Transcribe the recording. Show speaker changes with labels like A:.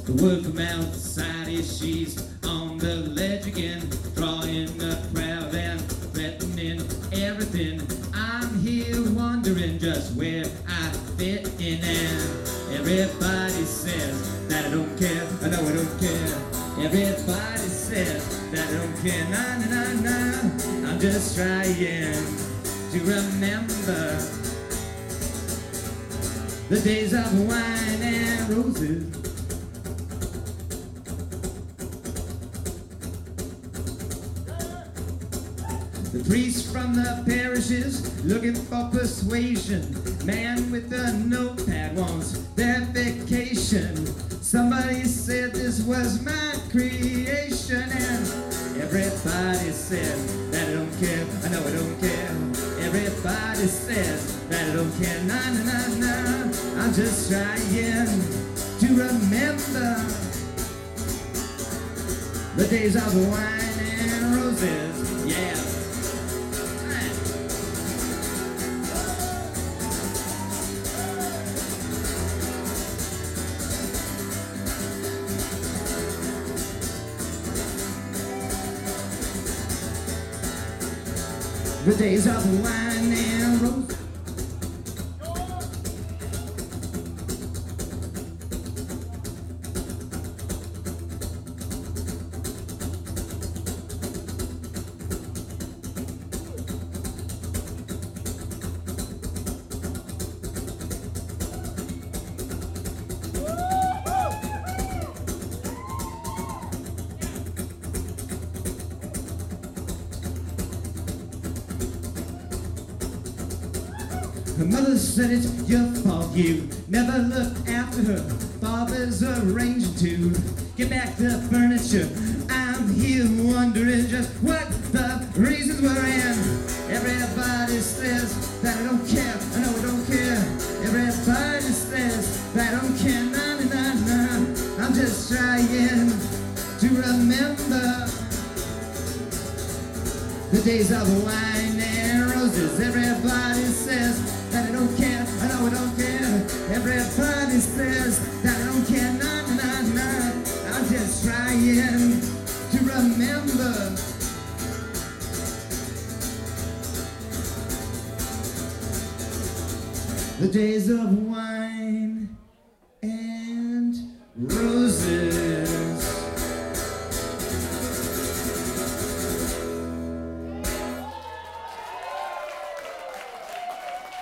A: The word from outside is she's on the ledge again, drawing a crowd and threatening everything. I'm here wondering just where I fit in, and everybody says that I don't care. I know I don't care. Everybody says that I don't care. Nah, nah, nah, nah. I'm just trying to remember the days of wine and roses. The priest from the parishes looking for persuasion. Man with a notepad wants verification. Somebody said this was my creation, and everybody says that I don't care. I know I don't care. Everybody says that I don't care. Nah, nah, nah, nah. I'm just trying to remember the days of wine and roses. Yeah. The days of wine and roses. Her mother said it's your fault, you never looked after her. Father's arranging to get back the furniture. I'm here wondering just what the reasons were, and everybody says that I don't care. I know I don't care. Everybody says that I don't care. Nah, nah, nah, nah. I'm just trying to remember the days of wine and roses. Everybody says that I don't care. I know I don't care. Everybody says that I don't care. Nah, nah, nah, nah. I'm just trying to remember the days of wine.